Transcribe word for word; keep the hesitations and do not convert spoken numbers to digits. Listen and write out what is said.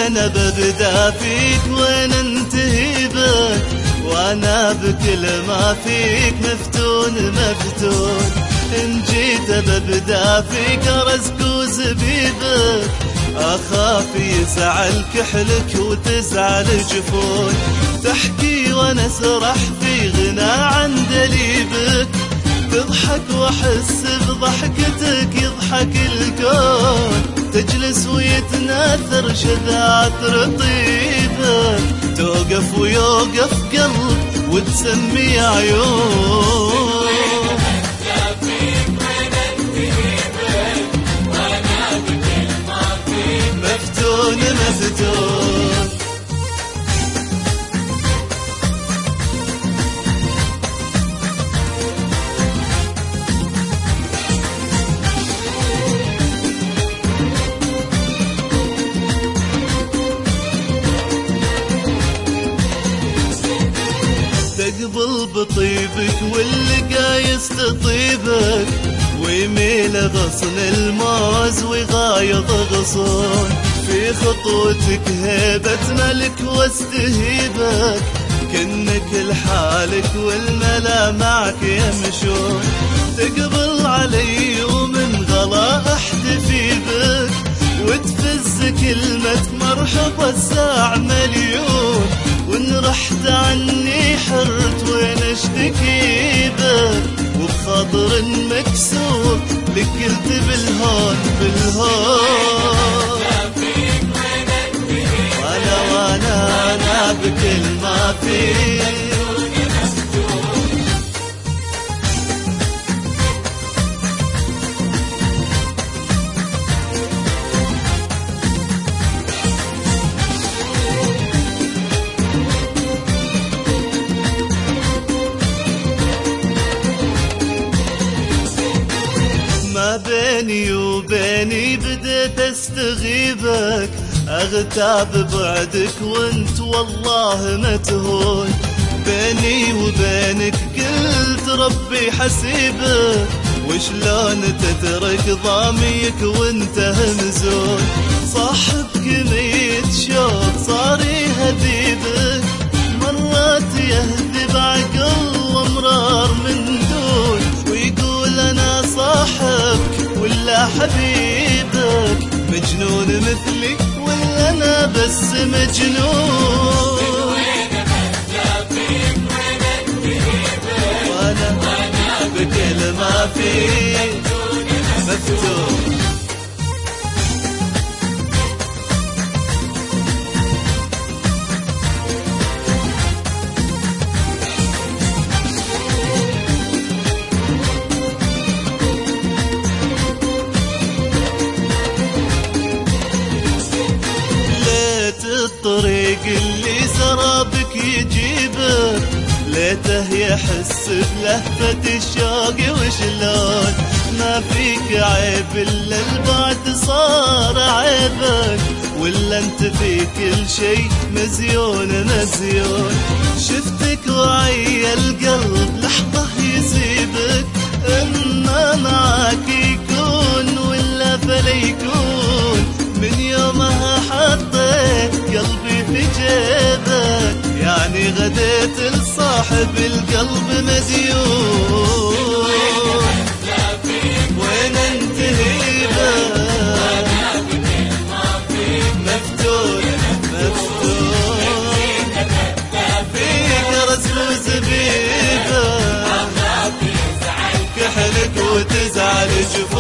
وين ببدا فيك وين انتهي بك، وانا بكل ما فيك مفتون مفتون. ان جيت ببدا فيك رزق وزبيبك، اخاف يزعل كحلك وتزعل جفون. تحكي وانا اسرح في غنى عن دليبك، تضحك واحس بضحكتك يضحك الكون. تجلس ويتناثر شذات رطيبك، توقف ويوقف قلب وتسمي عيون. مفتون مفتون. تقبل بطيبك واللي قايس تطيبك، ويميل غصن الموز ويغايض غصون. في خطوتك هيبة ملك واستهيبك، كنك لحالك والملا معك يمشون. تقبل علي ومن غلا احتفي بك، وتفز كلمة مرحبا الساع مليون. وان رحت عني حرت وين اشتكي بك، وبخاطر مكسور لك قلت بالهون بالهون. وانا وانا انا بكل ما فيك بيني وبيني بديت استغيبك، اغتاب بعدك وانت والله ما تهون. بيني وبينك قلت ربي حسيبك، وشلون تترك ضاميك وانت همزون. صاحبك ميت شوق صار يهذيبك، مرات يهذب عقل وامرار من دون. ويقول انا صاحبك ولا حبيبك، مجنون مثلي ولا انا بس مجنون. وانا بكل ما فيك مفتون. الطريق اللي سرابك يجيبك، ليته يحس بلهفة الشوق وشلون. ما فيك عيب الا البعد صار عيبك، ولا انت في كل شي مزيون مزيون. شفتك وعي القلب لحظة يسيبك، اما معاك يكون ولا فلا يكون. من يومها حطيت قلبي في جيبك، يعني غديت لصاحب القلب مديون. وين انتهي بك مفتون مفتون. فيك رسم وزبيبك، كحلك وتزعل جفون.